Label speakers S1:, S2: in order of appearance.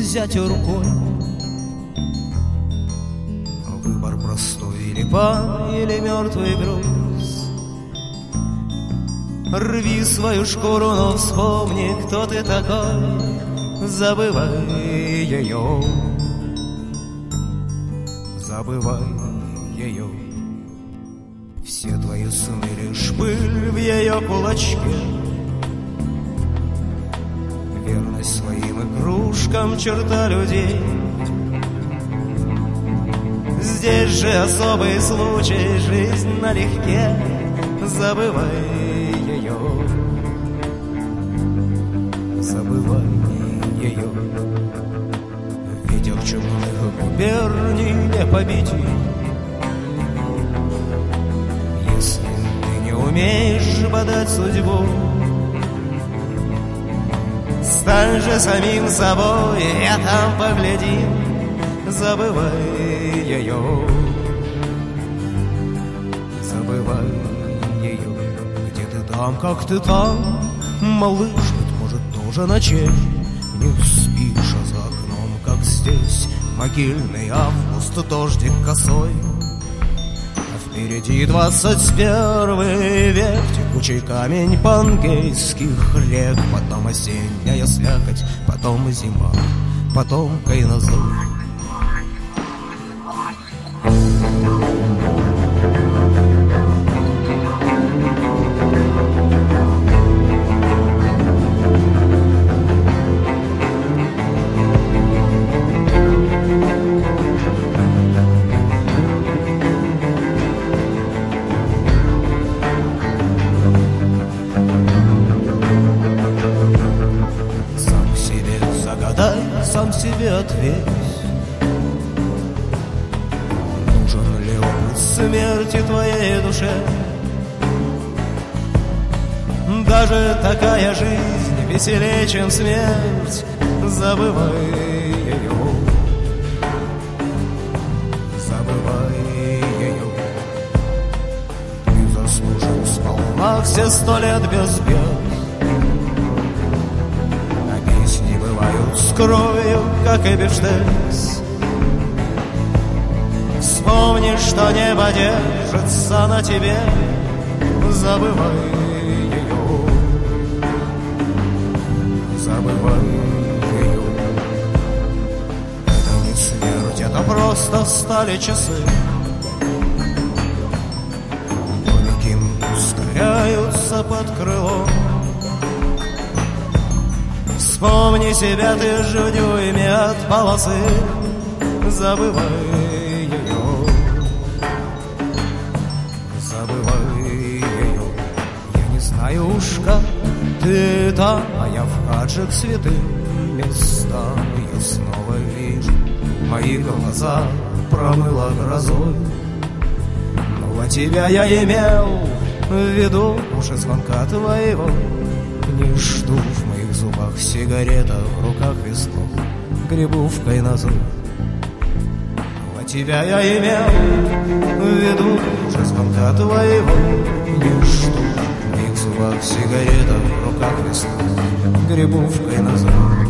S1: взять рукой. Выбор простой: или пан, или мертвый груз. Рви свою шкуру, но вспомни, кто ты такой. Забывай ее, забывай ее. Все твои сны лишь пыль в ее кулачке. Верность своим игрушкам — черта людей. Здесь же особый случай, жизнь налегке. Забывай ее, забывай ее. Ветер чумных губерний не победит. Если ты не умеешь бодать судьбу, стань же самим собой, я там поглядим. Забывай ее, забывай ее. Где ты там, как ты там, малыш, быть может, тоже ночей. Не спишь, а за окном, как здесь, могильный август, дождик косой. А впереди 21 век, текучий камень пангейских рек. Потом осенняя слякоть, потом зима, потом кайнозой. Сам себе ответь: нужен ли опыт смерти твоей душе? Даже такая жизнь веселее, чем смерть. Забывай ее, забывай ее. Ты заслужил сполна все 100 лет без бед. С кровью, как и бифштекс. Вспомни, что небо держится на тебе. Забывай ее, забывай ее. Это не смерть, это просто стали часы. Домики ускоряются под крылом. Вспомни себя ты же в дюйме от полосы. Забывай ее, забывай ее. Я не знаю уж, как ты там, а я вхожу к святым местам. Я снова вижу, мои глаза промыло грозой. Ну, а тебя я имел в виду уже звонка твоего. Не жду в моих зубах сигарета, в руках весло, гребу в кайнозой. А тебя я имел в виду уже звонка твоего. Не жду в моих зубах сигарета, в руках весло, гребу в кайнозой.